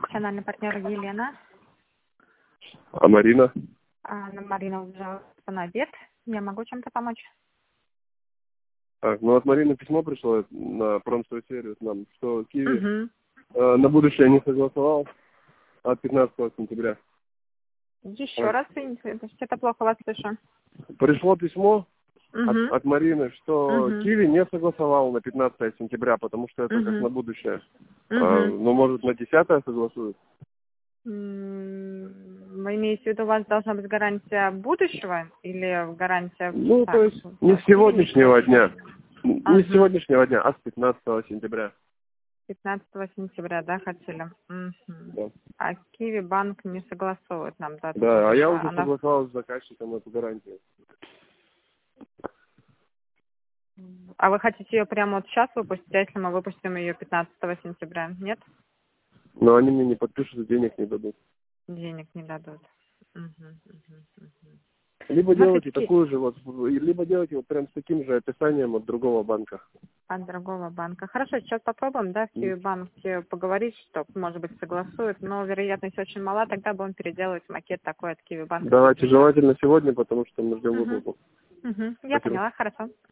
профессиональный партнер Елена. А Марина? Марина убежала на обед. Я могу чем-то помочь? Так, ну от Марины письмо пришло на промстройсервис нам, что Киви Угу. на будущее не согласовал от 15 сентября. Еще раз, что-то плохо вас слышу. Пришло письмо Угу. от Марины, что Угу. Киви не согласовал на 15 сентября, потому что это как на будущее. Угу. Ну, может, на 10 согласуют? Вы имеете в виду, у вас должна быть гарантия будущего или гарантия... Ну, так, то есть не с сегодняшнего дня. Не с Ага. сегодняшнего дня, а с 15 сентября. 15 сентября, да, хотели? Да. А Киви банк не согласовывает нам дату Да, а я будущего. уже согласовал с заказчиком эту гарантию. А вы хотите ее прямо вот сейчас выпустить, а если мы выпустим ее 15 сентября? Нет? Но они мне не подпишут, денег не дадут. Денег не дадут. Либо делайте Смотрите, такую же вот, либо делайте вот прям с таким же описанием от другого банка. от другого банка. Хорошо, сейчас попробуем, да, в Киви-банке поговорить, что, может быть, согласуют, но вероятность очень мала, тогда будем переделывать макет такой от Киви-банка. Давайте желательно сегодня, потому что мы ждем выплату. Я Спасибо. поняла, хорошо.